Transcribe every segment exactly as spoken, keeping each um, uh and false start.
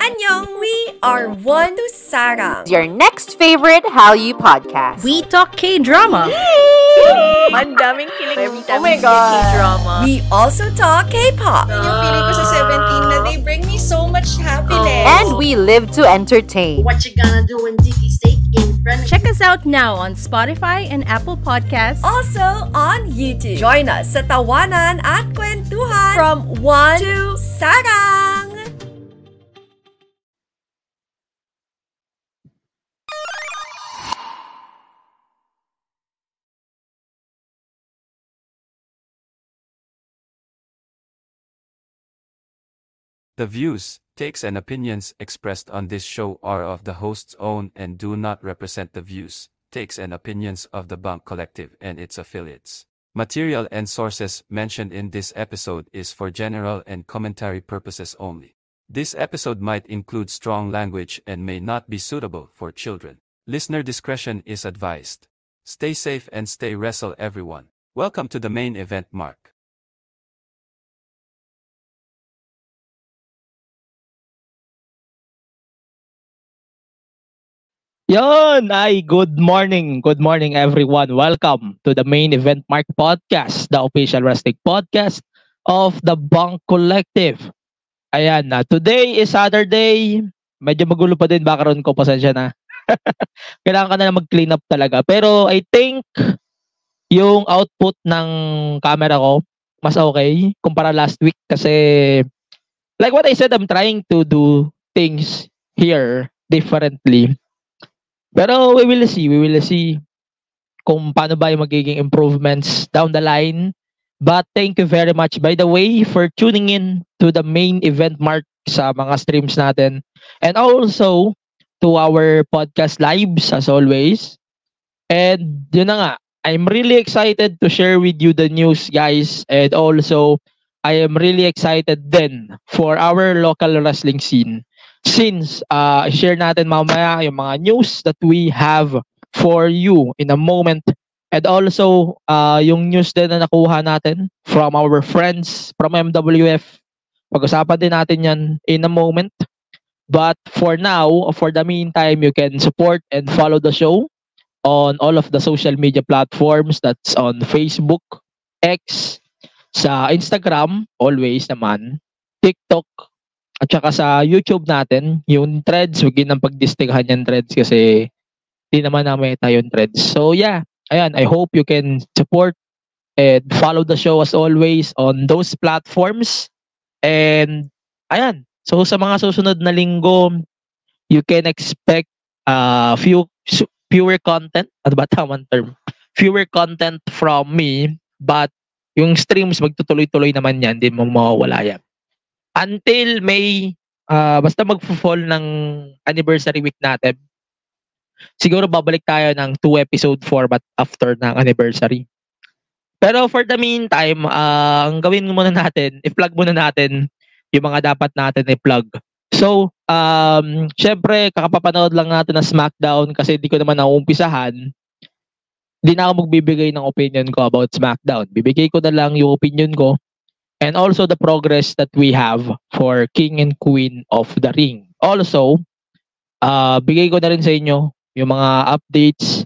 Annyeong! We are One to Sarang, your next favorite Hallyu podcast. We talk K-drama. Mandaming kilig every time oh my we God. K-drama. We also talk K-pop. Yung feeling ko sa seventeen na they bring me so much happiness. And we live to entertain. What you gonna do when Dicky steak in front of Check us out now on Spotify and Apple Podcasts. Also on YouTube. Join us sa Tawanan at Kwentuhan from One to Sarang. The views, takes and opinions expressed on this show are of the host's own and do not represent the views, takes and opinions of the Bunk Collective and its affiliates. Material and sources mentioned in this episode is for general and commentary purposes only. This episode might include strong language and may not be suitable for children. Listener discretion is advised. Stay safe and stay wrestle everyone. Welcome to the main event, Mark. Yon! Ay, good morning. Good morning, everyone. Welcome to the Main Event Mark Podcast, the official wrestling podcast of the Bunk Collective. Ayan na. Today is Saturday. Medyo magulo pa din background ko. Pasensya na. Kailangan ka na mag-clean up talaga. Pero I think yung output ng camera ko mas okay kumpara last week kasi like what I said, I'm trying to do things here differently. Pero we will see, we will see kung paano ba yung magiging improvements down the line. But thank you very much, by the way, for tuning in to the Main Event Mark sa mga streams natin. And also to our podcast lives as always. And yun na nga, I'm really excited to share with you the news, guys. And also, I am really excited then for our local wrestling scene. Since uh, share natin mamaya yung mga news that we have for you in a moment. And also, uh, yung news din na nakuha natin from our friends from M W F. Pag-usapan din natin yan in a moment. But for now, for the meantime, you can support and follow the show on all of the social media platforms. That's on Facebook, X, sa Instagram, always naman, TikTok, at saka sa YouTube natin, yung threads, huwag yun ang pagdistinghan yung threads kasi di naman namin tayo yung threads. So yeah, ayan, I hope you can support and follow the show as always on those platforms. And ayan, so sa mga susunod na linggo, you can expect uh, few fewer content, ano ba tamang term? Fewer content from me, but yung streams magtutuloy-tuloy naman yan, di mo mawawala yan. Until May, uh, basta mag-fall ng anniversary week natin, siguro babalik tayo ng two episode format after ng anniversary. Pero for the meantime, uh, ang gawin muna natin, i-plug muna natin yung mga dapat natin i-plug. So, um, syempre, kakapapanood lang natin ng SmackDown kasi di ko naman nauumpisahan. Di na ako magbibigay ng opinion ko about SmackDown. Bibigay ko na lang yung opinion ko and also the progress that we have for King and Queen of the Ring. Also, uh, bigay ko na rin sa inyo yung mga updates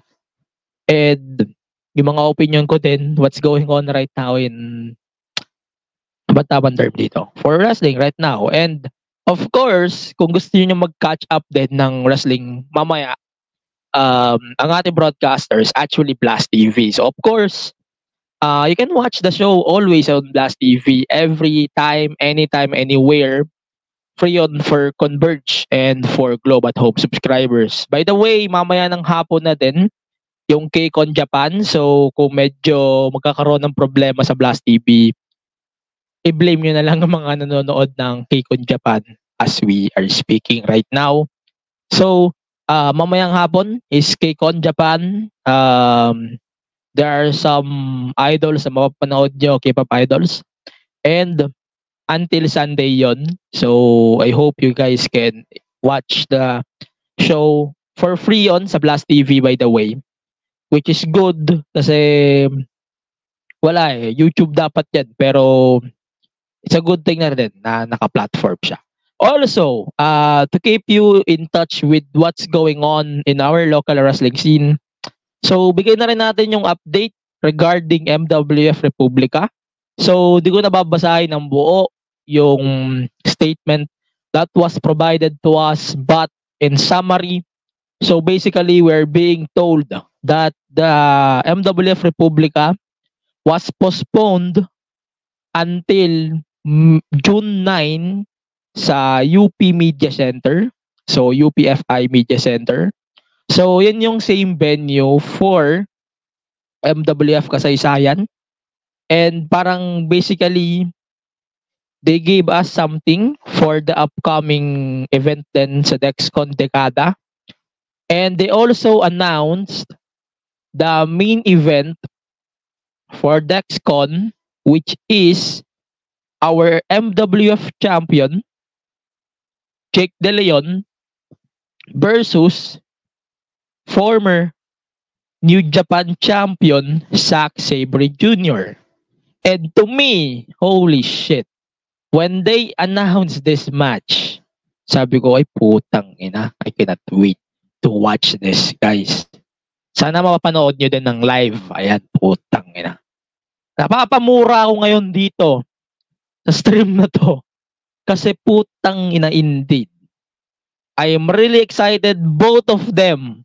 and yung mga opinion ko din, what's going on right now in ba't tamang term dito? For wrestling right now. And of course, kung gusto niyo mag-catch up din ng wrestling mamaya, um, ang ating broadcasters actually Blast T V. So of course, Uh, you can watch the show always on Blast T V every time, anytime, anywhere. Free on for Converge and for Globe at Home subscribers. By the way, mamaya ng hapon na din yung K-Con Japan. So kung medyo magkakaroon ng problema sa Blast T V, i-blame nyo na lang ang mga nanonood ng K-Con Japan as we are speaking right now. So uh, mamayang hapon is K-Con Japan. Um... There are some idols na mapapanood nyo, K-pop idols. And until Sunday yon. So, I hope you guys can watch the show for free on sa Blast T V, by the way. Which is good kasi wala eh. YouTube dapat yan. Pero it's a good thing na rin na naka-platform siya. Also, uh, to keep you in touch with what's going on in our local wrestling scene, so bigay na rin natin yung update regarding M W F Republica. So, di ko na babasahin ng buo yung statement that was provided to us, but in summary, so basically we're being told that the M W F Republica was postponed until mm, June ninth sa U P Media Center. So, U P F I Media Center. So, yun yung same venue for M W F Kasaysayan. And parang basically, they gave us something for the upcoming event then sa Dexcon Dekada. And they also announced the main event for Dexcon, which is our M W F champion, Jake De Leon, versus former New Japan champion, Zack Sabre Junior And to me, holy shit, when they announced this match, sabi ko, ay putang ina, I cannot wait to watch this, guys. Sana mapapanood nyo din ng live. Ayan, putang ina. Napapamura ako ngayon dito sa stream na to. Kasi putang ina indeed. I am really excited, both of them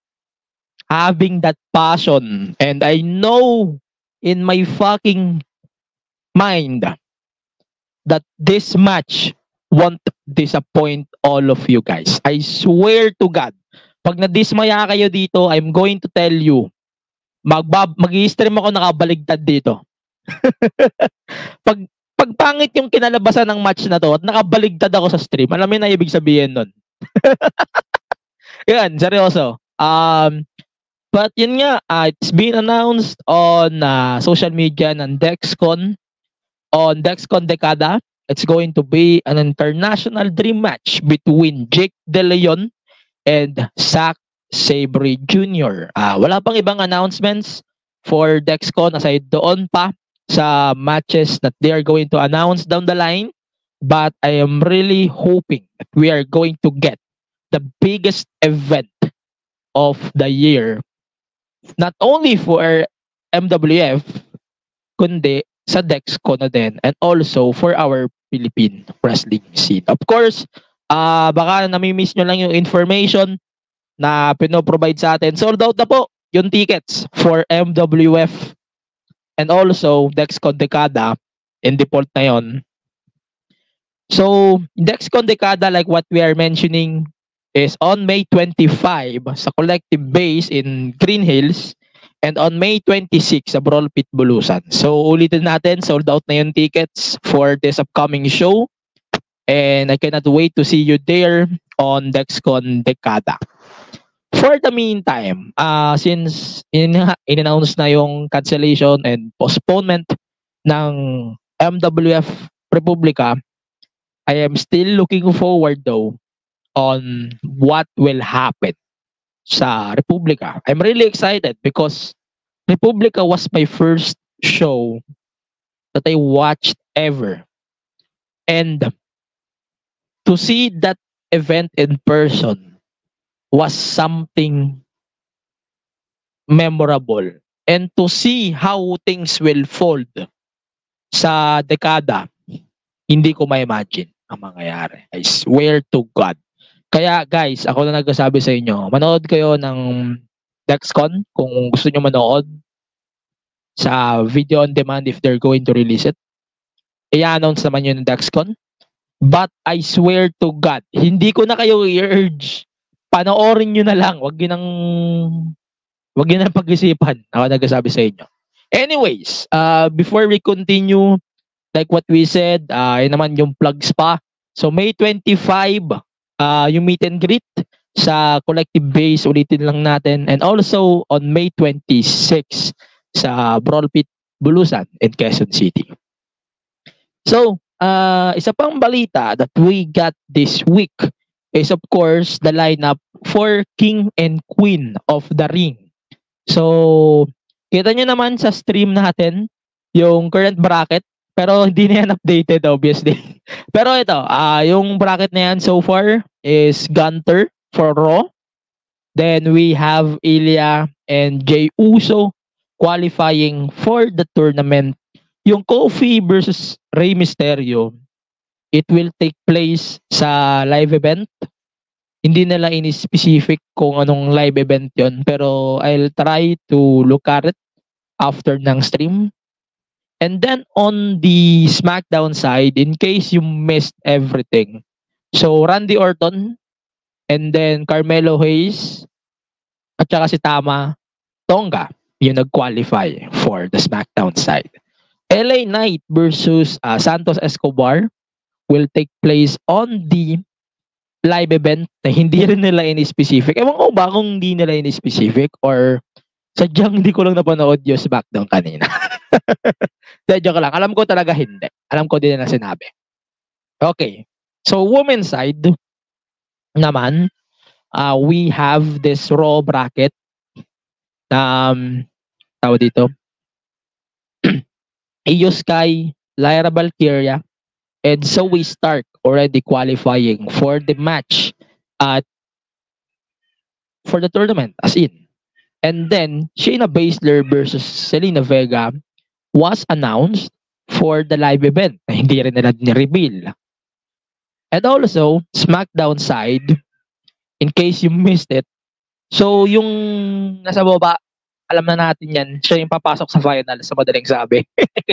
having that passion. And I know in my fucking mind that this match won't disappoint all of you guys. I swear to God, pag nadismaya kayo dito, I'm going to tell you, magbab mag-i-stream ako nakabaligtad dito. pag pag pangit yung kinalabasan ng match na to at nakabaligtad ako sa stream, alam mo na ibig sabihin nun. Yan, seryoso. Um, but yun nga, uh, it's been announced on uh, social media ng Dexcon. On Dexcon Dekada, it's going to be an international dream match between Jake De Leon and Zack Sabre Junior Uh, wala pang ibang announcements for Dexcon aside doon pa sa matches that they are going to announce down the line. But I am really hoping that we are going to get the biggest event of the year. Not only for M W F, kundi sa Dexcon na din. And also for our Philippine wrestling scene. Of course, uh, baka nami-miss nyo lang yung information na pinoprovide sa atin. Sold out na po yung tickets for M W F and also Dexcon Dekada in default na yon. So, Dexcon Dekada, like what we are mentioning, is on May twenty-fifth sa Collective Base in Green Hills and on May twenty-sixth sa Brawl Pit Bulusan. So, ulitin natin, sold out na yung tickets for this upcoming show and I cannot wait to see you there on Dexcon Dekada. For the meantime, uh, since in, in-announce na yung cancellation and postponement ng M W F Republica, I am still looking forward though on what will happen sa Republica. I'm really excited because Republica was my first show that I watched ever. And to see that event in person was something memorable. And to see how things will fold sa dekada, hindi ko ma-imagine ang mangyayari. I swear to God. Kaya guys, ako na nagsasabi sa inyo, manood kayo ng Dexcon kung gusto nyo manood sa video on demand if they're going to release it. I-announce naman yun ng Dexcon. But I swear to God, hindi ko na kayo i-urge. Panoorin nyo na lang. Huwag yun ang huwag yun ang pag-isipan. Ako nagsasabi sa inyo. Anyways, uh, before we continue, like what we said, uh, yun naman yung plugs pa. So May twenty-fifth, uh, yung meet and greet sa Collective Base, ulitin lang natin. And also on May twenty-sixth sa Brawl Pit Bulusan in Quezon City. So, uh, isa pang balita that we got this week is of course the lineup for King and Queen of the Ring. So, kita nyo naman sa stream natin yung current bracket Pero hindi na yan updated obviously. Pero ito, ah yung bracket na yan so far is Gunter for Raw. Then we have Ilya and Jey Uso qualifying for the tournament. Yung Kofi versus Rey Mysterio, it will take place sa live event. Hindi nila ini-specific kung anong live event yon, pero I'll try to look at it after ng stream. And then on the SmackDown side, in case you missed everything, so Randy Orton, and then Carmelo Hayes, at saka si Tama Tonga, yung nag-qualify for the SmackDown side. L A Knight versus uh, Santos Escobar will take place on the live event na hindi rin nila ini-specific. Ewan ko ba kung hindi nila ini-specific or sadyang hindi ko lang napanood yung SmackDown kanina. Sadya ko lang. Alam ko talaga hindi. Alam ko din na sinabi. Okay. So, women's side naman, uh, we have this Raw bracket. Um, tawag dito. Io Sky, Lyra Valkyria, and Zoe Stark already qualifying for the match at for the tournament as in. And then Shayna Baszler versus Selena Vega was announced for the live event na hindi rin nila ni-reveal. And also SmackDown side, in case you missed it, so yung nasa baba, alam na natin yan, siya yung papasok sa final sa madaling sabi.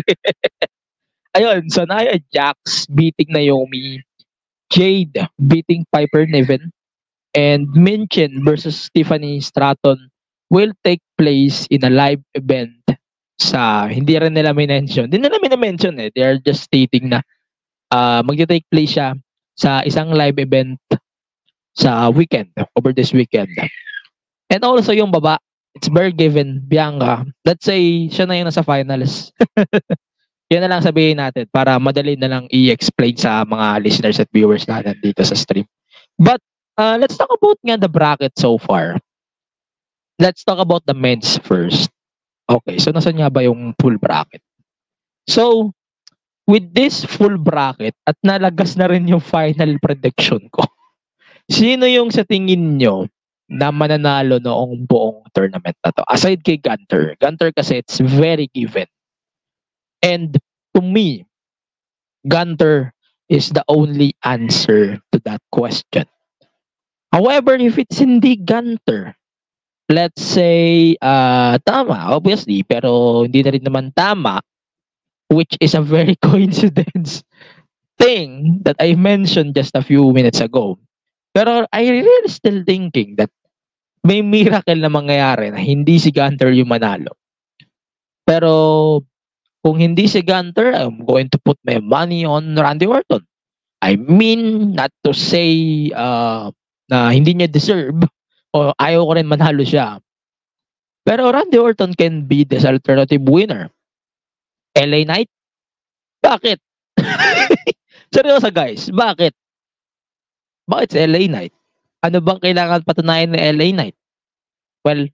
Ayun, so Nia Jax beating Naomi, Jade beating Piper Niven, and Minchin versus Tiffany Stratton will take place in a live event sa, hindi rin nila mention. Hindi nila mention eh. They are just stating na uh, magti-take place siya sa isang live event sa weekend, over this weekend. And also yung baba, it's Bear Given, Bianca. Let's say, siya na yung nasa finals. Yan na lang sabihin natin para madali na lang i-explain sa mga listeners at viewers natin dito sa stream. But uh, let's talk about nga the bracket so far. Let's talk about the men's first. Okay, so nasa nga ba yung full bracket? So, with this full bracket at nalagas na rin yung final prediction ko, sino yung sa tingin nyo na mananalo noong buong tournament na to? Aside kay Gunter. Gunter kasi it's very given. And to me, Gunter is the only answer to that question. However, if it's hindi Gunter, let's say, uh, tama, obviously, pero hindi na rin naman tama, which is a very coincidence thing that I mentioned just a few minutes ago. Pero I really still thinking that may miracle na mangyayari na hindi si Gunter yung manalo. Pero kung hindi si Gunter, I'm going to put my money on Randy Orton. I mean, not to say uh, na hindi niya deserve o ayaw ko rin manalo siya. Pero Randy Orton can be this alternative winner. L A Knight? Bakit? Seryoso guys, bakit? Bakit si L A Knight? Ano bang kailangan patunayan ni L A Knight? Well,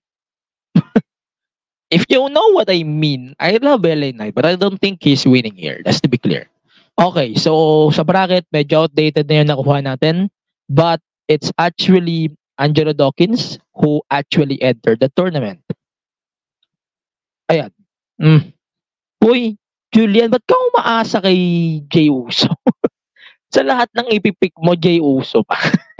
if you know what I mean, I love L A Knight, but I don't think he's winning here. That's to be clear. Okay, so sa bracket, medyo outdated na yung nakuha natin. But it's actually Angelo Dawkins who actually entered the tournament. Ayan. Mm. Uy, Julian, ba't ka umaasa kay Jey Uso? Sa lahat ng ipipick mo, Jey Uso pa.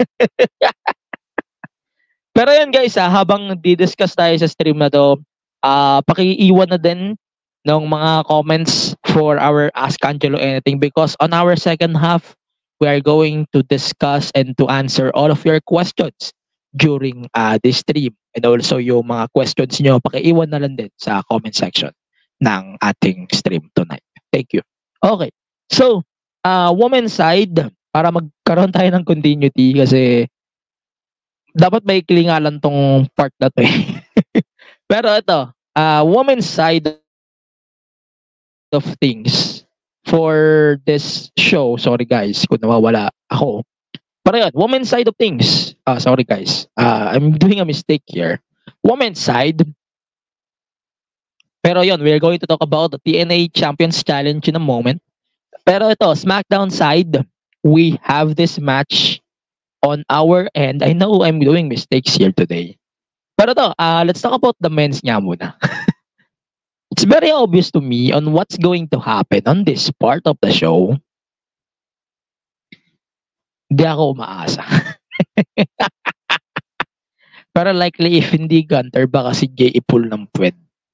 Pero yan guys, ha, habang di-discuss tayo sa stream na to, uh, paki-iwan na din ng mga comments for our Ask Angelo Anything because on our second half, we are going to discuss and to answer all of your questions during uh, this stream. And also yung mga questions nyo, paki-iwan na lang din sa comment section ng ating stream tonight. Thank you. Okay. So, uh, women's side, para magkaroon tayo ng continuity kasi dapat may nga lang tong part na to eh. Pero ito, uh, women's side of things for this show. Sorry guys, kung nawawala ako. Pero yun, women's side of things. Uh, sorry guys, uh, I'm doing a mistake here. Women's side, Pero yun, we're going to talk about the T N A Champions Challenge in a moment. Pero ito, SmackDown side, we have this match on our end. I know I'm doing mistakes here today. Pero to, uh, let's talk about the men's nga muna. It's very obvious to me on what's going to happen on this part of the show. Hindi ako umaasa. Pero likely if hindi Gunter, baka si Jay ipul ng puwet.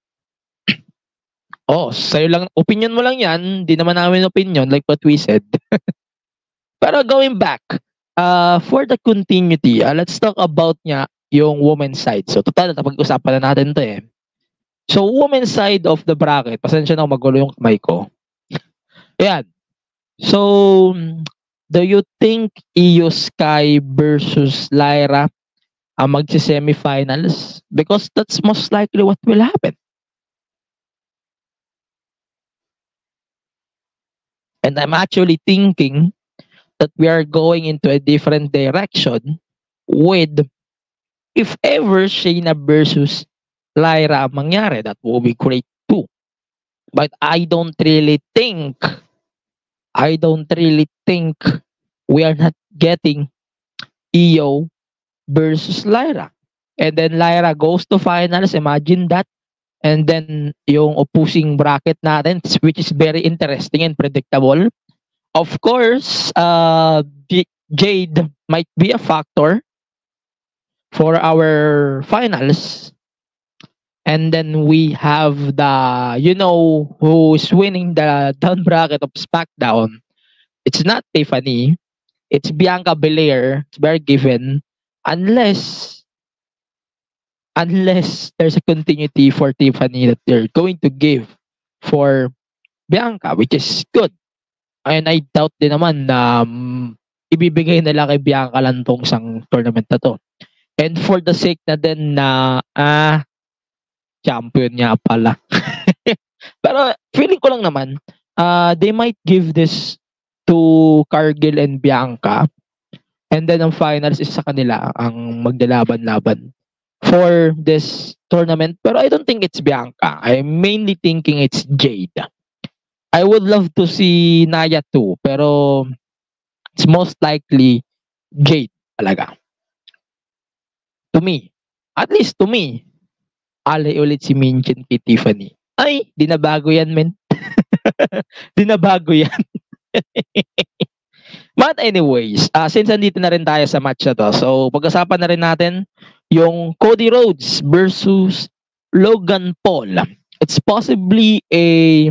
Oh, sa'yo lang, opinion mo lang yan. Di naman namin opinion like what we said. Pero going back, uh, for the continuity, uh, let's talk about nga yung women's side. So, total, napag-usapan na natin to eh. So, women's side of the bracket, pasensya na magulo yung kamay ko. Ayan. So, do you think Io Sky versus Lyra ang uh, magsi-semifinals? Because that's most likely what will happen. And I'm actually thinking that we are going into a different direction with, if ever Shayna versus Lyra ang mangyari, that will be great too. But I don't really think, I don't really think we are not getting Io versus Lyra. And then Lyra goes to finals, imagine that. And then yung opposing bracket natin, which is very interesting and predictable. Of course, uh, Jade might be a factor for our finals. And then we have the, you know, who's winning the down bracket of SmackDown. It's not Tiffany. It's Bianca Belair. It's very given. Unless unless there's a continuity for Tiffany that they're going to give for Bianca, which is good. And I doubt din naman na um, ibibigay nila kay Bianca lang tong isang tournament na to. And for the sake na din na ah, champion niya pala. Pero feeling ko lang naman, uh, they might give this to Cargill and Bianca. And then ang finals is sa kanila ang maglalaban-laban for this tournament. Pero I don't think it's Bianca. I'm mainly thinking it's Jade. I would love to see Nia too. Pero it's most likely Jade talaga. To me. At least to me. Alay ulit si Minchin kay Tiffany. Ay, di na bago yan, men. Di na bago yan. But anyways, uh, since andito na rin tayo sa match na to, so pag-usapan na rin natin yung Cody Rhodes versus Logan Paul. It's possibly a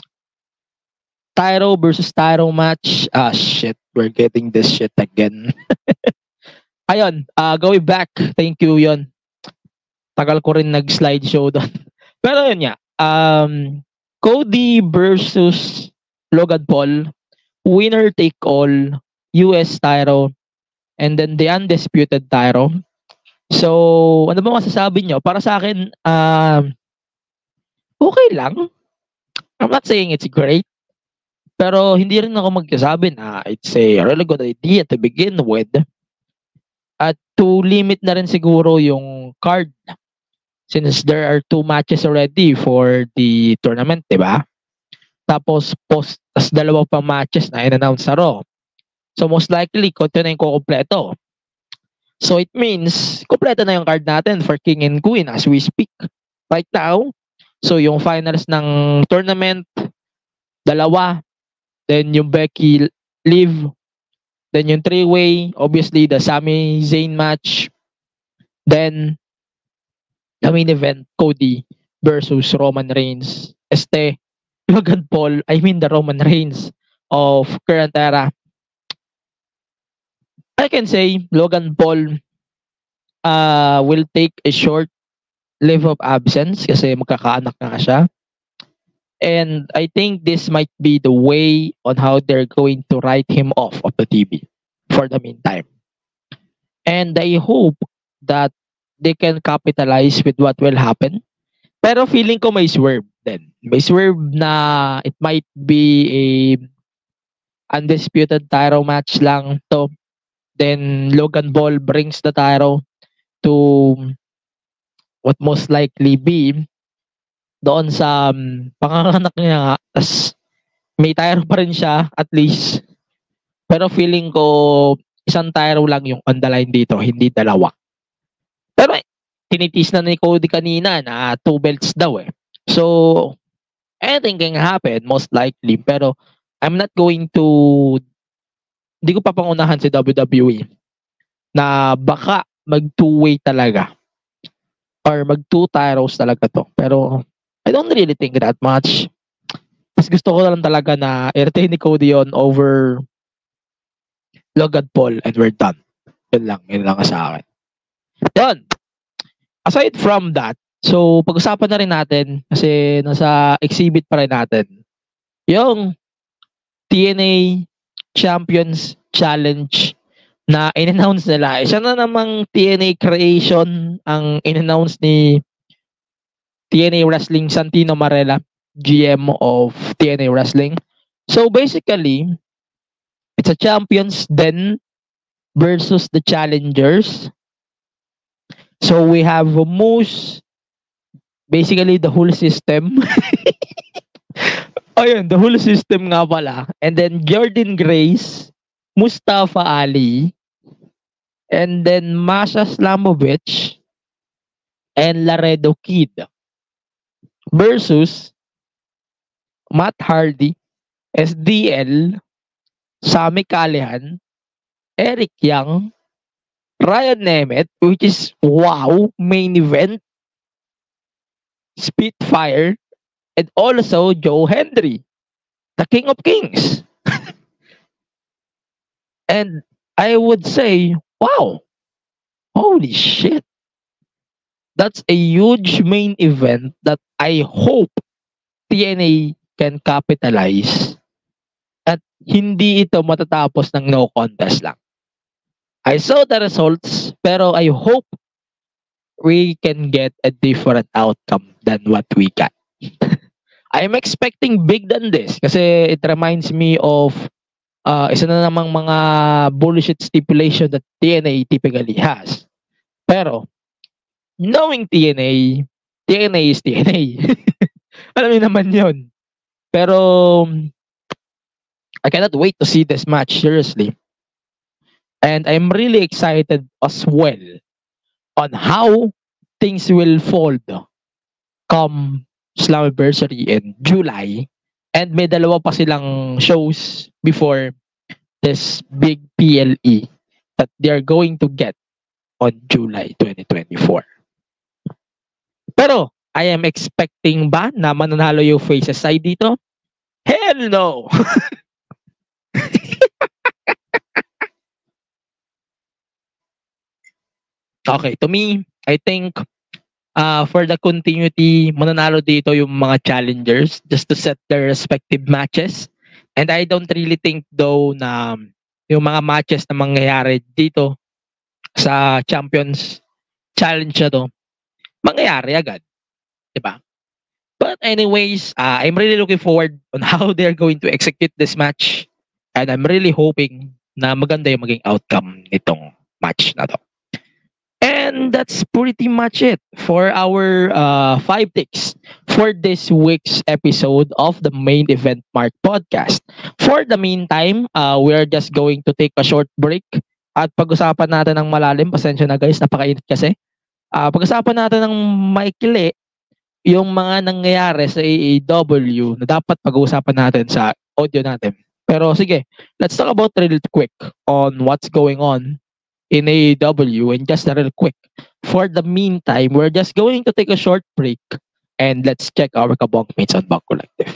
Tyro versus Tyro match. Ah, shit. We're getting this shit again. Ayun, uh, going back. Thank you, yon. Tagal ko rin nag-slideshow doon. Pero yun nga. Um, Cody versus Logan Paul. Winner take all. U S Tyro. And then the undisputed Tyro. So, ano ba masasabi nyo? Para sa akin, uh, okay lang. I'm not saying it's great. Pero hindi rin ako magsasabi na it's a really good idea to begin with. At to limit na rin siguro yung card. Since there are two matches already for the tournament, di ba? Tapos, post, tas dalawa pa matches na in-announce sa Raw. So, most likely, konti na yung kukumpleto. So, it means, kumpleto na yung card natin for King and Queen as we speak right now. So, yung finals ng tournament, dalawa. Then, yung Becky Liv. Then, yung three-way. Obviously, the Sami Zayn match. Then, the main event, Cody versus Roman Reigns. Este, Logan Paul, I mean the Roman Reigns of current era. I can say Logan Paul uh, will take a short leave of absence kasi magkakaanak na siya. And I think this might be the way on how they're going to write him off of the T V for the meantime. And I hope that they can capitalize with what will happen. Pero feeling ko may swerve din. May swerve na it might be a undisputed Tyro match lang to. Then Logan Paul brings the Tyro to what most likely be doon sa um, panganganak niya nga. Tas may tire pa rin siya at least. Pero feeling ko isang tire lang yung on the line dito, hindi dalawa. Pero eh, tinitis na ni Cody kanina na two belts daw eh. So, anything can happen, most likely. Pero, I'm not going to, hindi ko papangunahan si W W E na baka mag two-way talaga. Or mag two tyros talaga to. Pero, I don't really think that much. Mas gusto ko na lang talaga na i-retain ni Cody yun over Logan Paul and we're done. Yun lang, yun lang sa akin. Yun. Aside from that, so pag-usapan na rin natin kasi nasa exhibit pa rin natin yung T N A Champions Challenge na in-announce nila. Isa na namang T N A creation ang in-announce ni T N A Wrestling Santino Marella, G M of T N A Wrestling. So basically, it's a champions then versus the challengers. So we have Moose, basically the whole system. Oh yun, the whole system nga pala. And then Jordan Grace, Mustafa Ali, and then Masha Slamovich, and Laredo Kid versus Matt Hardy, S D L, Sami Callihan, Eric Young, Ryan Nemeth, which is wow, main event, Spitfire, and also Joe Hendry, the King of Kings. And I would say, wow, holy shit. That's a huge main event that I hope T N A can capitalize at hindi ito matatapos ng no contest lang. I saw the results, pero I hope we can get a different outcome than what we got. I'm expecting big than this kasi it reminds me of uh, isa na namang mga bullshit stipulation that T N A typically has. Pero, knowing T N A, T N A is T N A. Alam niyo naman yun. Pero, I cannot wait to see this match, seriously. And I'm really excited as well on how things will fold come Slammiversary in July. And may dalawa pa silang shows before this big P L E that they're going to get on July twenty twenty-four. Pero, I am expecting ba na mananalo yung faces side dito? Hell no! Okay, to me, I think uh, for the continuity, mananalo dito yung mga challengers just to set their respective matches. And I don't really think though na yung mga matches na mangyayari dito sa Champions Challenge na to, mangyayari agad. Diba? But anyways, uh, I'm really looking forward on how they're going to execute this match. And I'm really hoping na maganda yung maging outcome nitong match na to. And that's pretty much it for our uh, five takes for this week's episode of the Main Event Mark podcast. For the meantime, uh, we're just going to take a short break at pag-usapan natin ng malalim. Pasensya na guys, napakainit kasi. Uh, pag-usapan natin ng maikli yung mga nangyayari sa A E W na dapat pag-usapan natin sa audio natin. Pero sige, let's talk about real quick on what's going on in A E W, and just a real quick. For the meantime, we're just going to take a short break and let's check our kabunkmates on Bunk Collective.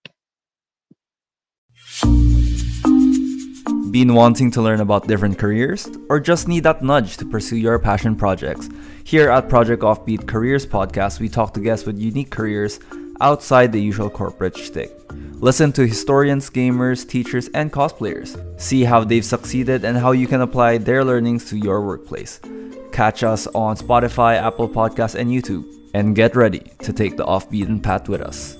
Been wanting to learn about different careers? Or just need that nudge to pursue your passion projects? Here at Project Offbeat Careers Podcast, we talk to guests with unique careers outside the usual corporate shtick. Listen to historians, gamers, teachers, and cosplayers. See how they've succeeded and how you can apply their learnings to your workplace. Catch us on Spotify, Apple Podcasts, and YouTube. And get ready to take the off-beaten path with us.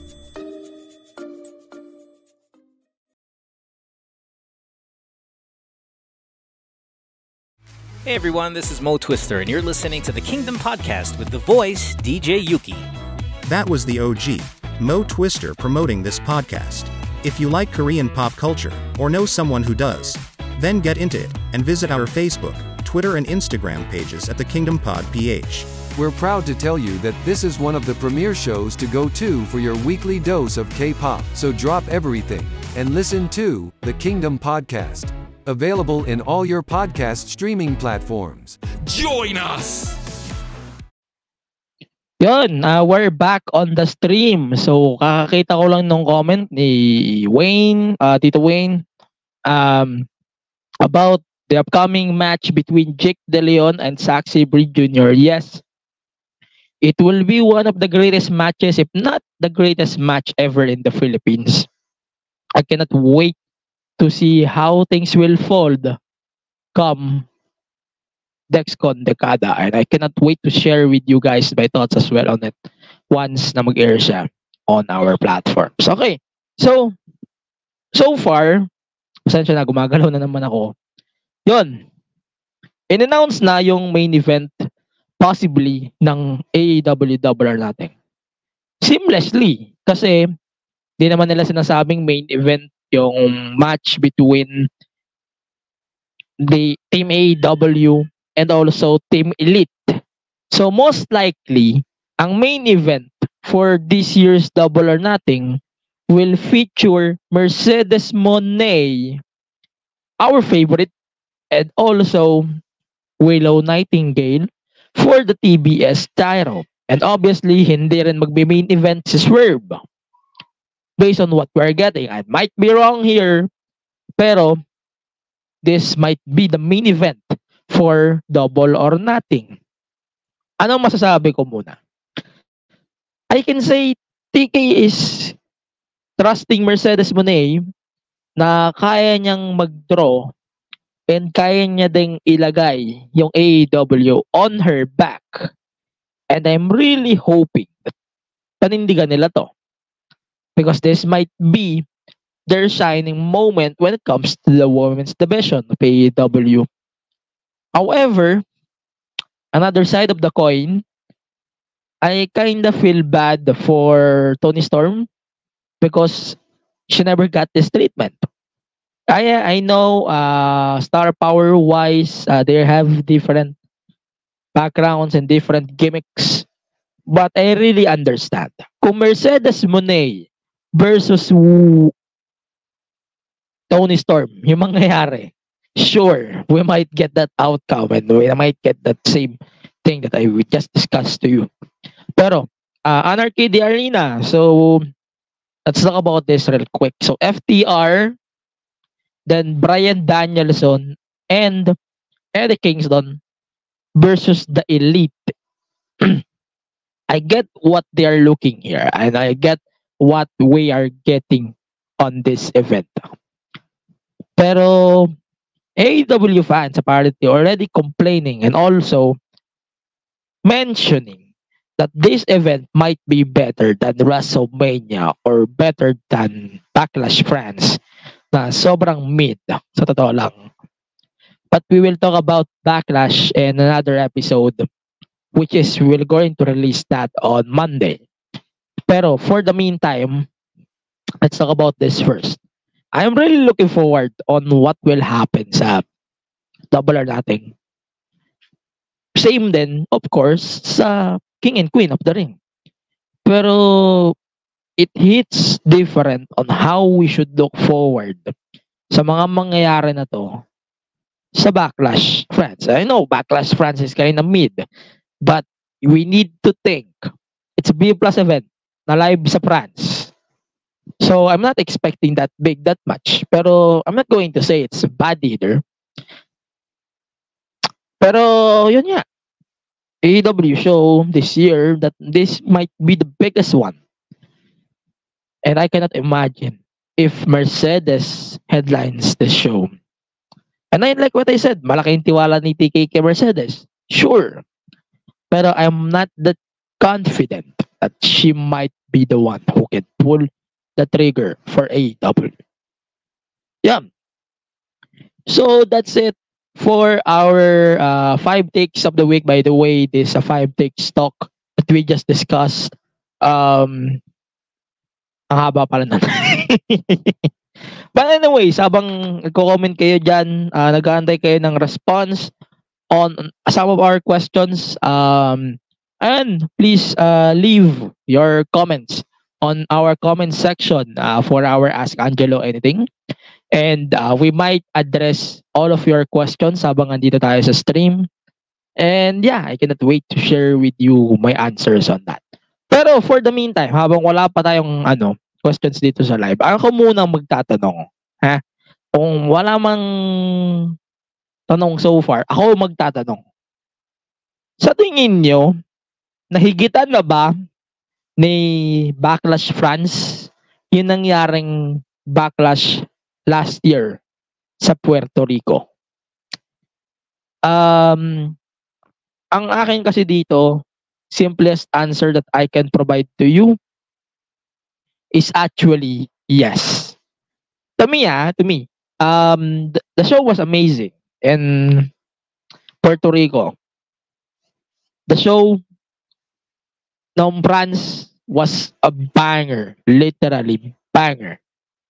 Hey everyone, this is Mo Twister, and you're listening to the Kingdom Podcast with the voice D J Yuki. That was the O G, Mo Twister, promoting this podcast. If you like Korean pop culture, or know someone who does, then get into it, and visit our Facebook, Twitter and Instagram pages at the Kingdom Pod P H. We're proud to tell you that this is one of the premier shows to go to for your weekly dose of K-pop. So drop everything and listen to The Kingdom Podcast. Available in all your podcast streaming platforms. Join us! Yun, uh, we're back on the stream. So, kakakita ko lang nung comment ni Wayne, uh, Tito Wayne, um, about the upcoming match between Jake De Leon and Zack Sabre Junior Yes, it will be one of the greatest matches, if not the greatest match ever in the Philippines. I cannot wait to see how things will fold come Dexcon Decada, and I cannot wait to share with you guys my thoughts as well on it once na mag-air siya on our platforms. Okay, so so far, pasensya na, gumagalaw na naman ako. Yun, in-announce na yung main event possibly ng A E W Double R natin. Seamlessly, kasi di naman nila sinasabing main event yung match between the Team A E W and also Team Elite. So most likely, ang main event for this year's Double or Nothing will feature Mercedes Moné, our favorite, and also Willow Nightingale for the T B S title. And obviously, hindi rin magbe-main event si Swerve. Based on what we're getting, I might be wrong here, pero this might be the main event for Double or Nothing. Anong masasabi ko muna? I can say T K is trusting Mercedes Moné na kaya niyang mag-draw and kaya niya ding ilagay yung A E W on her back. And I'm really hoping that panindigan nila to. Because this might be their shining moment when it comes to the women's division of A E W. However, another side of the coin, I kinda feel bad for Toni Storm because she never got this treatment. I I know uh, star power wise, uh, they have different backgrounds and different gimmicks, but I really understand. Kung Mercedes Moné versus Wu, Toni Storm, yung mangyayari, sure, we might get that outcome and we might get that same thing that I just discussed to you. Pero, uh, Anarchy the Arena. So, let's talk about this real quick. So, F T R, then Bryan Danielson, and Eddie Kingston versus the Elite. I get what they are looking here, and I get what we are getting on this event. Pero, A E W fans apparently already complaining and also mentioning that this event might be better than WrestleMania or better than Backlash France na sobrang mid, sa totoo lang. But we will talk about Backlash in another episode, which is we're going to release that on Monday. Pero for the meantime, let's talk about this first. I'm really looking forward on what will happen sa Double or Nothing. Same din, of course, sa King and Queen of the Ring. Pero it hits different on how we should look forward sa mga mangyayari na to sa Backlash France. I know Backlash France is kind of mid, but we need to think it's a B plus event na live sa France. So I'm not expecting that big, that much. Pero I'm not going to say it's bad either. Pero yun nga, A E W show this year that this might be the biggest one. And I cannot imagine if Mercedes headlines this show. And I like what I said, malaking tiwala ni T K kay Mercedes. Sure. Pero I'm not that confident that she might be the one who can pull the trigger for A E W. Yeah. So that's it for our uh, five takes of the week. By the way, this a uh, five takes talk that we just discussed Um, ang haba pala nun. But anyways, habang nagko-comment kayo dyan, uh, nag-aantay kayo ng response on some of our questions, um, and please uh, leave your comments on our comment section uh, for our Ask Angelo Anything. And uh, we might address all of your questions habang andito tayo sa stream. And yeah, I cannot wait to share with you my answers on that. Pero for the meantime, habang wala pa tayong ano, questions dito sa live, ako muna magtatanong. Ha? Kung wala mang tanong so far, ako magtatanong. Sa tingin nyo, nahigitan na ba ni Backlash France yung nangyaring backlash last year sa Puerto Rico? Um, ang akin kasi dito, simplest answer that I can provide to you is actually yes. To me, ah, to me, um, the, the show was amazing in Puerto Rico. The show ng France was a banger, literally banger.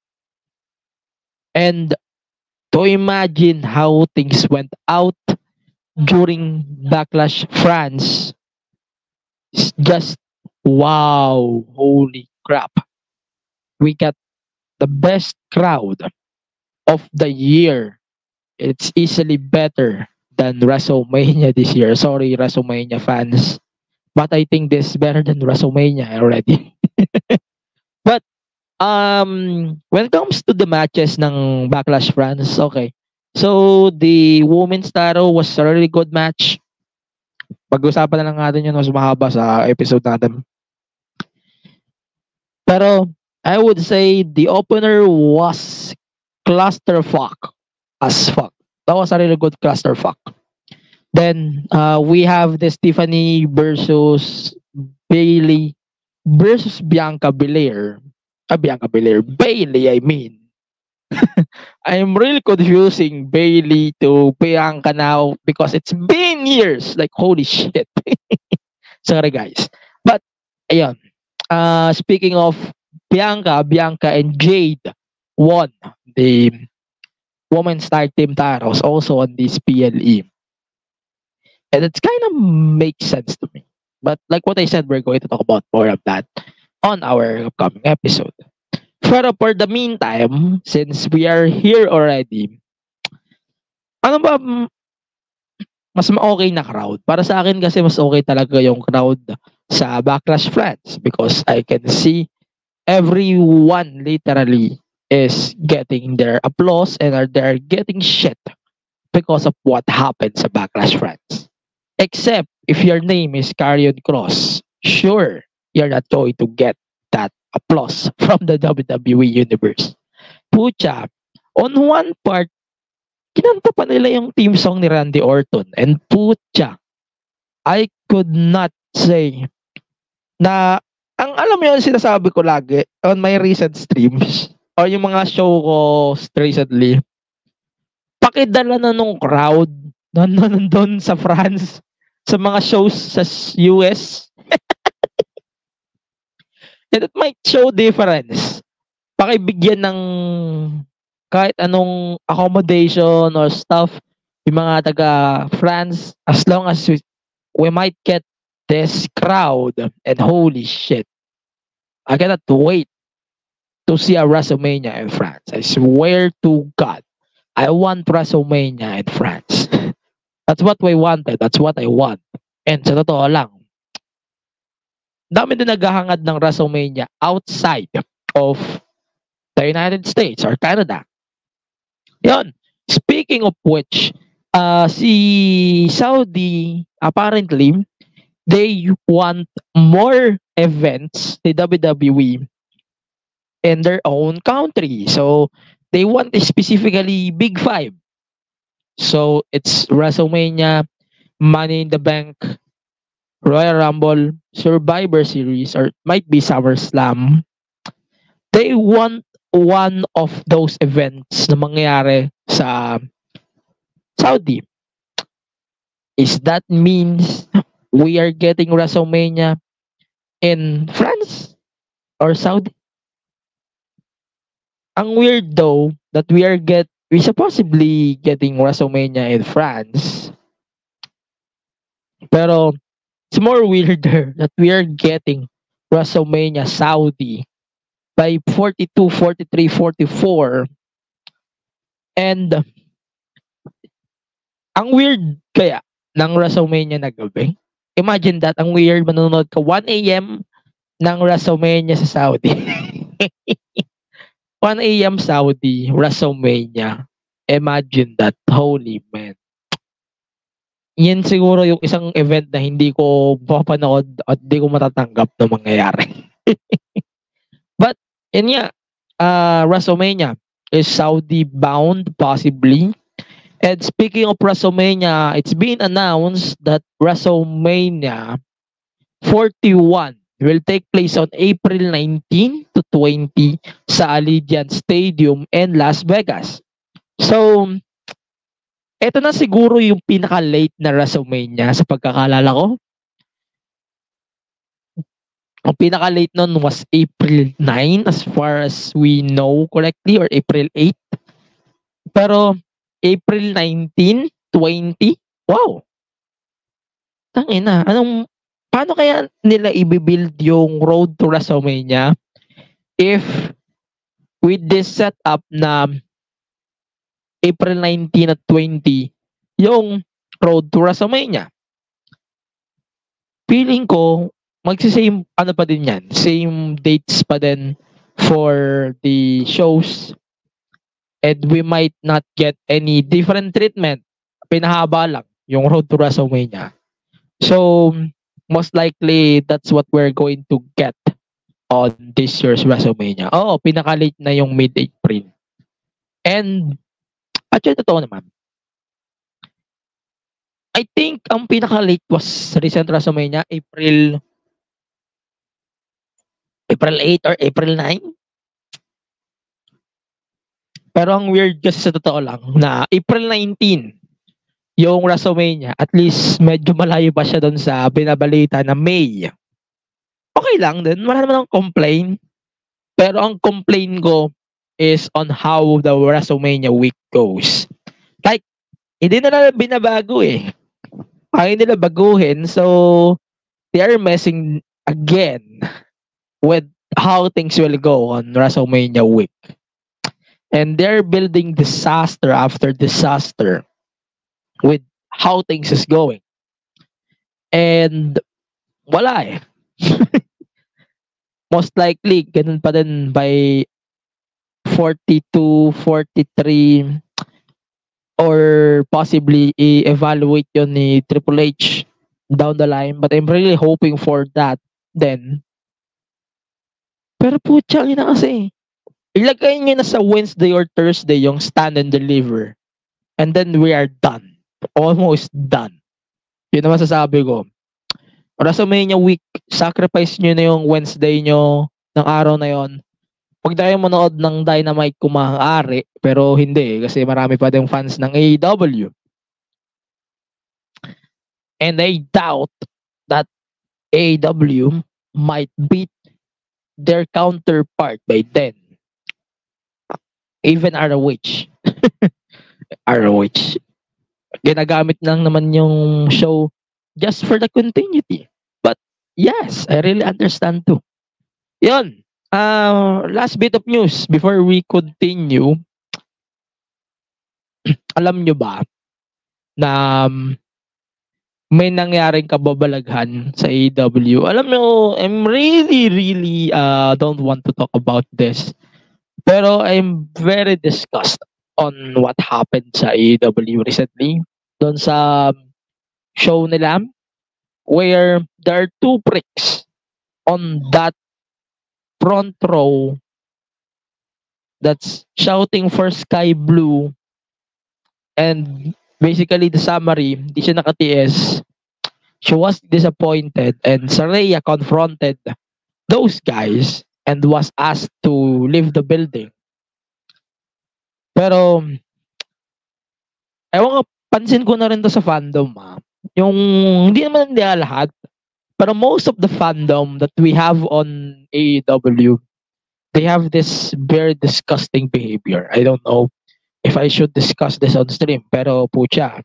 And to imagine how things went out during Backlash France is just wow, holy crap. We got the best crowd of the year. It's easily better than WrestleMania this year. Sorry, WrestleMania fans. But I think this is better than WrestleMania already. But um, when it comes to the matches ng Backlash France, okay. So, the Women's Title was a really good match. Pag-usapan na lang natin yun mas mahaba sa episode natin. Pero, I would say the opener was clusterfuck as fuck. That was a really good clusterfuck. Then, uh, we have the Stephanie versus Bailey versus Bianca Belair. Ah, Bianca Belair. Bailey, I mean. I'm really confusing Bailey to Bianca now because it's been years. Like, holy shit. Sorry, guys. But, ayun. Uh, speaking of Bianca, Bianca and Jade won the Women's Tag Team titles also on this P L E. And it kind of makes sense to me. But like what I said, we're going to talk about more of that on our upcoming episode. Pero for the meantime, since we are here already, ano ba mas okay na crowd? Para sa akin kasi mas okay talaga yung crowd sa Backlash France because I can see everyone literally is getting their applause and are they're getting shit because of what happened sa Backlash France. Except if your name is Karrion Kross, sure, you're not going to get that applause from the W W E Universe. Pucha, on one part, kinanta pa nila yung theme song ni Randy Orton. And pucha, I could not say na, ang alam mo yun, sinasabi ko lagi on my recent streams or yung mga show ko recently, pakidala na nung crowd na nandun sa France sa mga shows sa U S. And it might show difference. Pakibigyan ng kahit anong accommodation or stuff yung mga taga France as long as we, we might get this crowd. And holy shit, I cannot wait to see a WrestleMania in France. I swear to God, I want WrestleMania in France. That's what we wanted. That's what I want. And sa totoo lang, dami din naghahangad ng WrestleMania outside of the United States or Canada. Yun. Speaking of which, uh, si Saudi, apparently, they want more events, the W W E, in their own country. So, they want specifically Big Five. So, it's WrestleMania, Money in the Bank, Royal Rumble, Survivor Series, or might be SummerSlam. They want one of those events na mangyayari sa Saudi. Is that means we are getting WrestleMania in France or Saudi. Ang weird though that we are get we supposedly getting WrestleMania in France. Pero it's more weirder that we are getting WrestleMania Saudi by forty-two, forty-three, forty-four. And ang weird kaya ng WrestleMania na gabi. Imagine that, ang weird, manonood ka one a.m. ng WrestleMania sa Saudi. one a.m. Saudi, WrestleMania. Imagine that. Holy man. Yan siguro yung isang event na hindi ko papanood at hindi ko matatanggap na mangyayari. But, yun nga, uh, WrestleMania is Saudi bound possibly. And speaking of WrestleMania, it's been announced that WrestleMania forty-one will take place on April nineteenth to twentieth sa Allegiant Stadium in Las Vegas. So, eto na siguro yung pinaka-late na WrestleMania sa pagkakalala ko. Ang pinaka-late nun was April ninth as far as we know correctly, or April eighth. Pero April nineteenth, twentieth, wow. Tangina, anong paano kaya nila i-build yung road to WrestleMania if with this setup na April nineteenth at twentieth yung road to WrestleMania? Feeling ko magsi-same ano pa din yan, same dates pa din for the shows, and we might not get any different treatment. Pinahaba lang yung road to WrestleMania. So, most likely, that's what we're going to get on this year's WrestleMania. Oo, pinaka-late na yung mid-April. And, actually, totoo naman. I think ang pinaka-late was recent WrestleMania, April April eighth or April ninth. Pero ang weird kasi sa totoo lang na April nineteenth yung WrestleMania, at least medyo malayo pa siya doon sa binabalita na May. Okay lang din, wala naman akong complain. Pero ang complain ko is on how the WrestleMania week goes. Like, hindi na nila binabago eh. Ayaw nila baguhin, so they are messing again with how things will go on WrestleMania week. And they're building disaster after disaster with how things is going. And wala eh. Most likely, ganun pa din by forty-two, forty-three, or possibly i-evaluate yun ni Triple H down the line. But I'm really hoping for that then. Pero putyang ina kasi. Ilagay nyo na sa Wednesday or Thursday yung stand and deliver. And then we are done. Almost done. Yun naman sasabi ko. WrestleMania week, sacrifice nyo na yung Wednesday nyo ng araw na yon. Huwag tayo manood ng Dynamite kung maaari, pero hindi kasi marami pa din fans ng A E W. And I doubt that A E W might beat their counterpart by then. Even R O H. R O H. Ginagamit lang naman yung show just for the continuity. But yes, I really understand too. Yun. Uh, last bit of news before we continue. Alam nyo ba na um, may nangyaring kababalaghan sa A E W? Alam nyo, I'm really, really uh, don't want to talk about this. Pero I'm very disgusted on what happened sa A E W recently. Doon sa show nila where there are two pricks on that front row that's shouting for Sky Blue, and basically the summary, di siya nakatiis. She was disappointed and Saraya confronted those guys and was asked to leave the building. Pero ewan ko, pansin ko na rin to sa fandom ha. Yung hindi naman hindi lahat, Pero most of the fandom that we have on A E W, they have this very disgusting behavior. I don't know if I should discuss this on stream, pero pucha,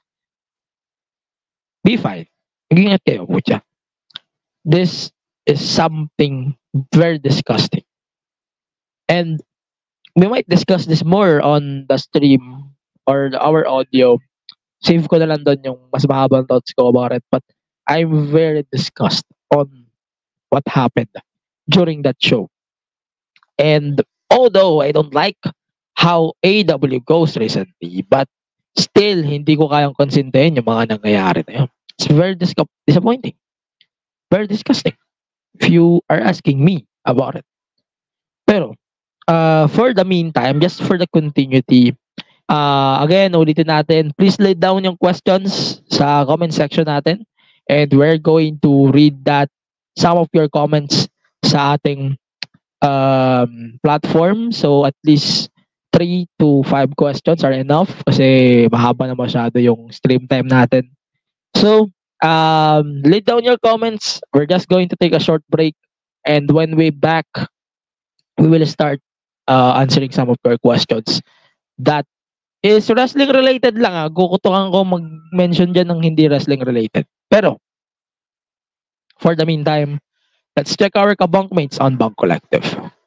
be fine. Mag-ingat kayo, pucha. This is something very disgusting. And we might discuss this more on the stream or our audio. Save ko na lang doon yung mas mahabang thoughts ko about it. But I'm very disgusted on what happened during that show. And although I don't like how A E W goes recently, but still, hindi ko kayang konsintihin yung mga nangyayari na yun. It's very dis- disappointing. Very disgusting. If you are asking me about it. Pero, uh, for the meantime, just for the continuity, uh, again, ulitin natin, please lay down yung questions sa comment section natin. And we're going to read that, some of your comments sa ating um, platform. So, at least three to five questions are enough kasi mahaba na masyado yung stream time natin. So, um, lay down your comments. We're just going to take a short break. And when we back, we will start uh, answering some of your questions. That is wrestling related lang. Ah. Kukutukan ko mag-mention dyan ng hindi wrestling related. Pero, for the meantime, let's check our kabunkmates on Bunk Collective.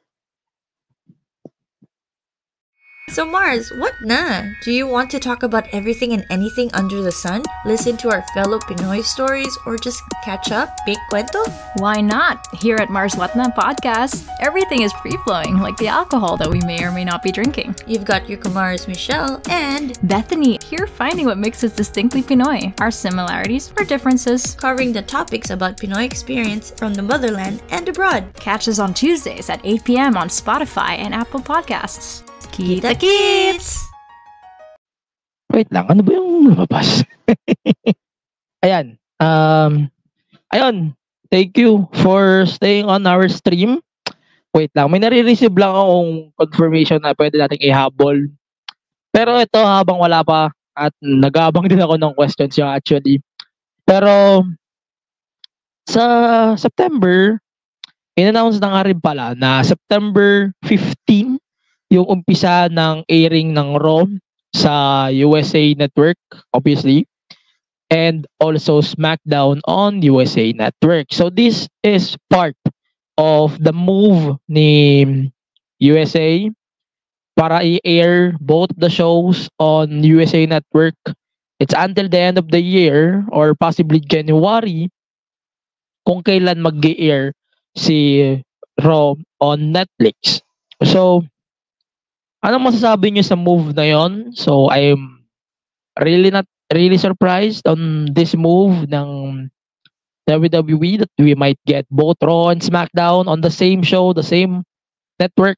So Mars, what na? Do you want to talk about everything and anything under the sun? Listen to our fellow Pinoy stories or just catch up? Big kwento? Why not? Here at Mars What Na Podcast, everything is free-flowing, like the alcohol that we may or may not be drinking. You've got your Kumars Michelle and Bethany, here finding what makes us distinctly Pinoy, our similarities, our differences. Covering the topics about Pinoy experience from the motherland and abroad. Catch us on Tuesdays at eight p.m. on Spotify and Apple Podcasts. Kita Kits! Wait lang, ano ba yung lumabas? Ayan. Um, ayun. Thank you for staying on our stream. Wait lang, may nare-receive lang akong confirmation na pwede nating ihabol. Pero ito, habang wala pa, at nag-aabang din ako ng questions yung actually. Pero, sa September, in-announce na nga rin pala na September fifteenth, yung umpisa ng airing ng Raw sa U S A Network, obviously, and also SmackDown on U S A Network. So this is part of the move ni U S A para i-air both the shows on U S A Network. It's until the end of the year or possibly January kung kailan mag-air si Raw on Netflix. So, anong masasabi niyo sa move na yon? So, I'm really not really surprised on this move ng W W E that we might get both Raw and SmackDown on the same show, the same network.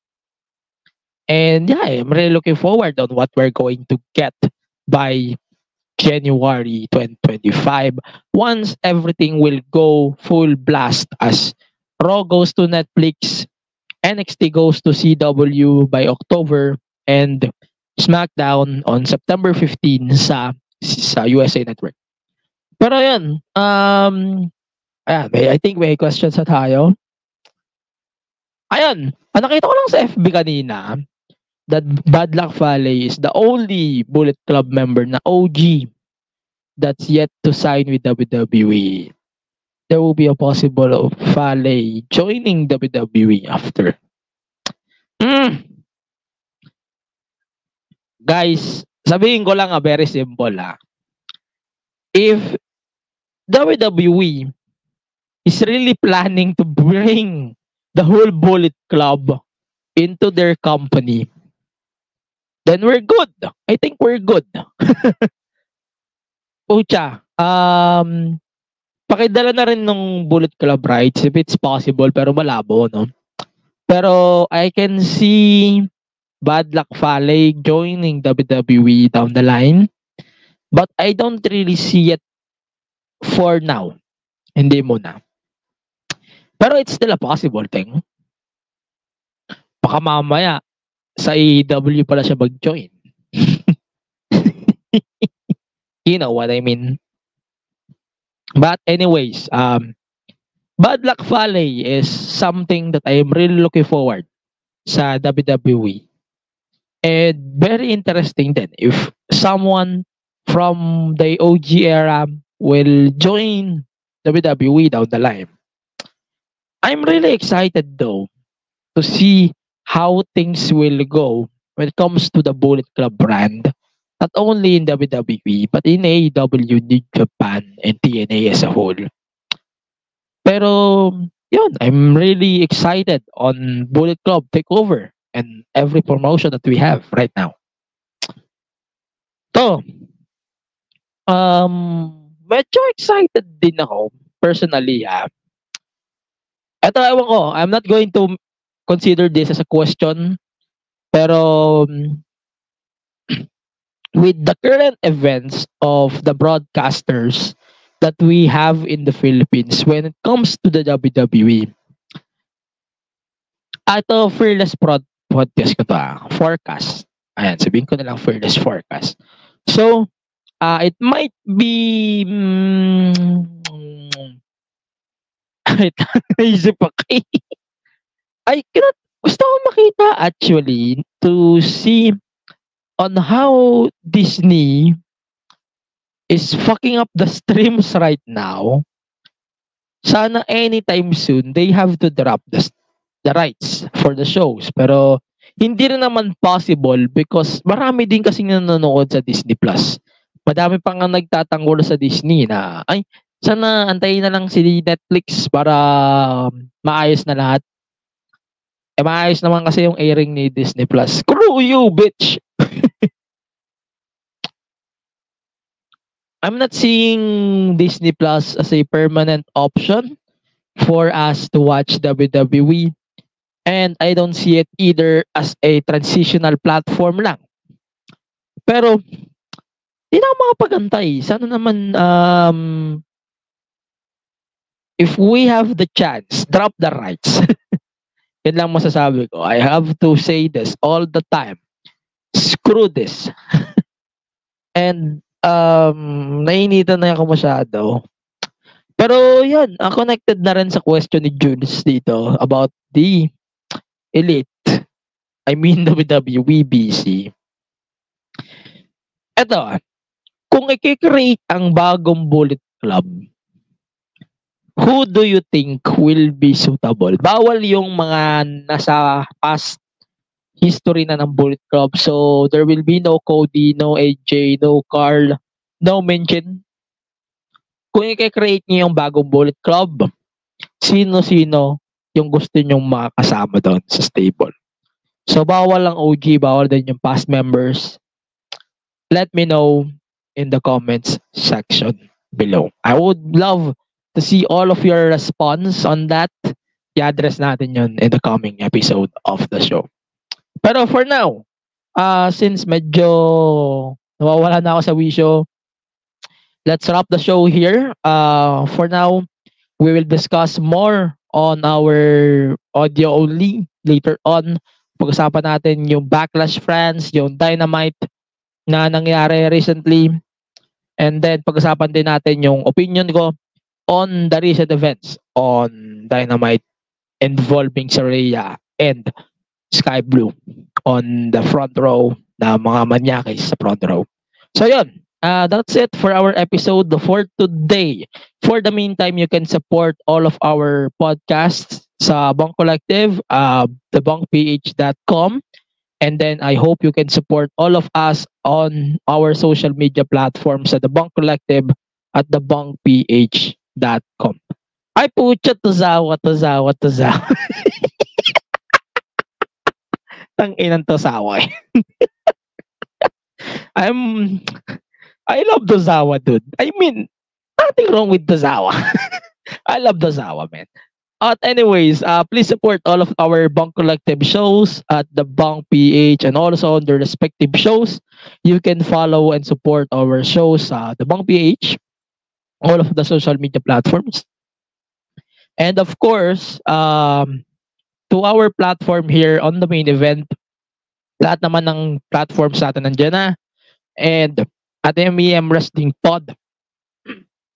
And yeah, I'm really looking forward on what we're going to get by January twenty twenty-five once everything will go full blast as Raw goes to Netflix, N X T goes to C W by October, and SmackDown on September fifteenth sa sa U S A Network. Pero yun, um, ayan, may, I think may questions na tayo. Ayun, ah, nakita ko lang sa F B kanina that Bad Luck Fale is the only Bullet Club member na O G that's yet to sign with W W E. There will be a possible of Fale joining W W E after. Mm. Guys, sabihin ko lang ah, very simple ah. If W W E is really planning to bring the whole Bullet Club into their company, then we're good. I think we're good. Pucha, um, pakidala na rin ng Bullet Club rights if it's possible, pero malabo, no? Pero I can see Bad Luck Fale joining W W E down the line, but I don't really see it for now. Hindi muna. Pero it's still a possible thing. Baka mamaya sa A E W pala siya mag-join. You know what I mean? But anyways, um, Bad Luck Valley is something that I am really looking forward sa W W E. And very interesting then if someone from the O G era will join W W E down the line. I'm really excited though to see how things will go when it comes to the Bullet Club brand. Not only in W W E, but in A E W, New Japan, and T N A as a whole. Pero, yun, I'm really excited on Bullet Club Takeover and every promotion that we have right now. To, um, medyo excited din ako, personally, ah. Ito, ewan ko, I'm not going to consider this as a question, pero um, with the current events of the broadcasters that we have in the Philippines when it comes to the W W E, ito, fearless prod podcast ko to, ah, forecast. Ayan, sabihin ko na lang fearless forecast. So, uh, it might be... Mm, naisip ako eh. I cannot... Gusto ko makita actually to see on how Disney is fucking up the streams right now. Sana anytime soon, they have to drop the, the rights for the shows. Pero, hindi rin naman possible because marami din kasing nanonood sa Disney Plus. Madami pa nga nagtatanggol sa Disney na, ay, sana antayin na lang si Netflix para maayos na lahat. Eh, maayos naman kasi yung airing ni Disney Plus. Screw you, bitch! I'm not seeing Disney Plus as a permanent option for us to watch W W E. And I don't see it either as a transitional platform lang. Pero, di na ako makapagantay. Sana naman, um, if we have the chance, drop the rights. Yan lang masasabi ko. I have to say this all the time. Screw this. And, um, nainitan na ako masyado. Pero, yan, uh, connected na rin sa question ni Jules dito about the Elite. I mean W W E B C. Ito, kung i-create ang bagong Bullet Club, who do you think will be suitable? Bawal yung mga nasa past history na ng Bullet Club. So, there will be no Cody, no A J, no Carl, no mention. Kung i-create niyo yung bagong Bullet Club, sino-sino yung gusto nyong makasama doon sa stable. So, bawal lang O G, bawal din yung past members. Let me know in the comments section below. I would love to see all of your response on that. I-address natin yun in the coming episode of the show. Pero for now, uh, since medyo nawawala na ako sa wisyo, let's wrap the show here. Uh, for now, we will discuss more on our audio only later on. Pag-usapan natin yung Backlash France, yung Dynamite na nangyari recently. And then pag-usapan din natin yung opinion ko on the recent events on Dynamite involving Saraya and Sky Blue on the front row na mga manyakis sa front row. So yun. Uh, that's it for our episode for today. For the meantime, you can support all of our podcasts sa Bunk Collective, uh, the bunk p h dot com. And then I hope you can support all of us on our social media platforms at the Bunk Collective at the bunk p h dot com. Ay, pucha, tuzawa, tuzawa, tuzawa. Tang-inang tuzawa eh. I'm... I love Dozawa, dude. I mean, nothing wrong with Dozawa. I love Dozawa, man. But anyways, uh, please support all of our Bunk Collective shows at the Bunk P H and also on their respective shows. You can follow and support our shows at the Bunk P H, all of the social media platforms. And of course, um, to our platform here on the main event, lahat naman ng platforms natin nandiyan na. And at M E M Wrestling Pod,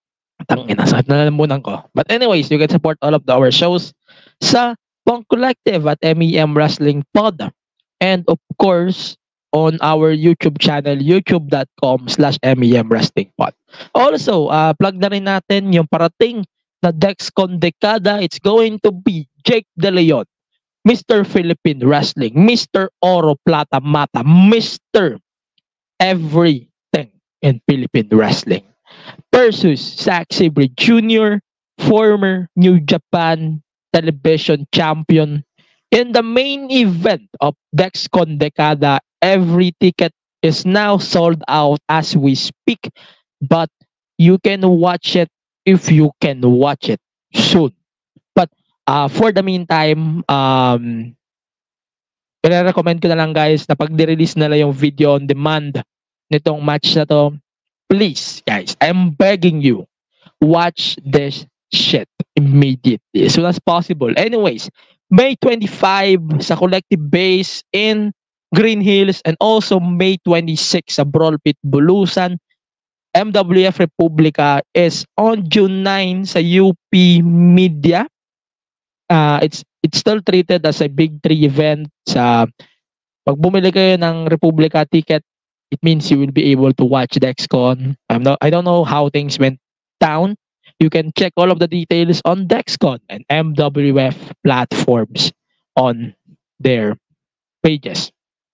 Tangina, sakit na lalamunan ko. But anyways, you can support all of the, our shows sa Bunk Collective at M E M Wrestling Pod. And of course, on our YouTube channel, youtube.com slash MEM Wrestling Pod. Also, uh, plug na rin natin yung parating na Dexcon Dekada. It's going to be Jake De Leon, Mister Philippine Wrestling, Mister Oro Plata Mata, Mister Everything in Philippine Wrestling versus Zack Sabre Junior, former New Japan Television Champion. In the main event of Dexcon Dekada, every ticket is now sold out as we speak, but you can watch it if you can watch it soon. But uh, for the meantime, um, i-recommend ko na lang guys na pag release nila yung video on demand nitong match na to, please guys, I'm begging you, watch this shit immediately as soon as possible. Anyways, May twenty-fifth sa Collective Base in Green Hills, and also May twenty-sixth sa Brawl Pit Bulusan. M W F Republica is on June ninth sa U P Media. Uh, it's it's still treated as a big three event. Sa pag bumili kayo ng Republica ticket, it means you will be able to watch Dexcon. I'm not, I don't know how things went down. You can check all of the details on Dexcon and M W F platforms on their pages.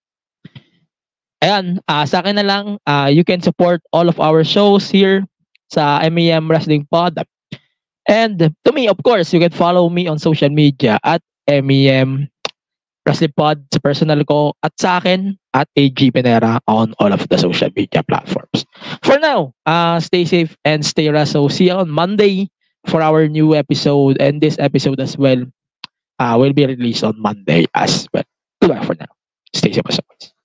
Ayan, uh, sa akin na lang, uh, you can support all of our shows here sa M E M Wrestling Pod. And to me, of course, you can follow me on social media at M E M Wrestling Pod sa personal ko, at sa akin at A G Penera on all of the social media platforms. For now, uh, stay safe and stay rest. So see you on Monday for our new episode, and this episode as well uh, will be released on Monday as well. Goodbye for now. Stay safe as always.